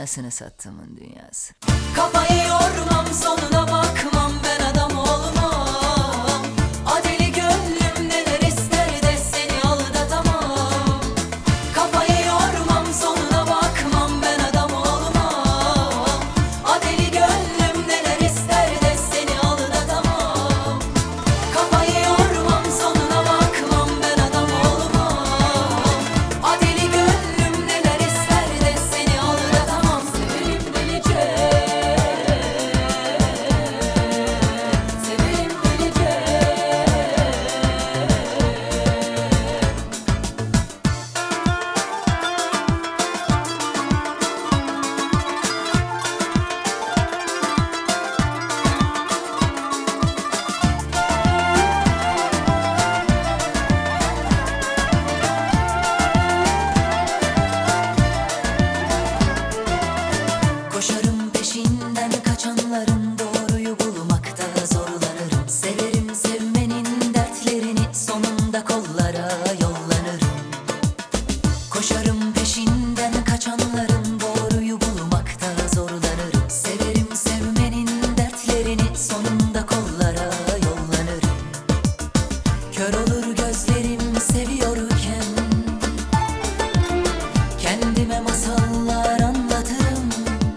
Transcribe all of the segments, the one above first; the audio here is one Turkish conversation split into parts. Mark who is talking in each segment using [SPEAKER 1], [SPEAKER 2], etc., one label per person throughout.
[SPEAKER 1] Anasını sattığımın dünyası.
[SPEAKER 2] Kafayı yormam, sonuna bakmam, ben adam olmam. Adeli gönlüm neler ister de seni aldatamam. Kafayı yormam, sonuna bakmam, ben adam olmam. Adeli gönlüm neler ister de seni aldatamam. Kafayı yormam, sonuna bakmam, ben adam olmam. Adeli gönlüm neler ister de seni aldatamam. Severim delice, severim delice. Koşarım peşinden kaçanların, doğruyu bulmakta zorlanırım. Severim sevmenin dertlerini, sonunda kollara yollanırım. Koşarım peşinden kaçanların, doğruyu bulmakta zorlanırım. Severim sevmenin dertlerini, sonunda kollara yollanırım. Kör olur gözlerim seviyorken, kendime masallar anlatırım.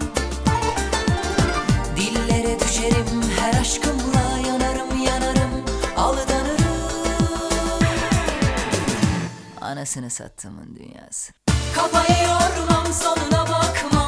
[SPEAKER 2] Dillere düşerim, her aşkımla yanarım yanarım, aldanırım.
[SPEAKER 1] Anasını sattığımın dünyası.
[SPEAKER 2] Kafayı yormam, sonuna bakmam.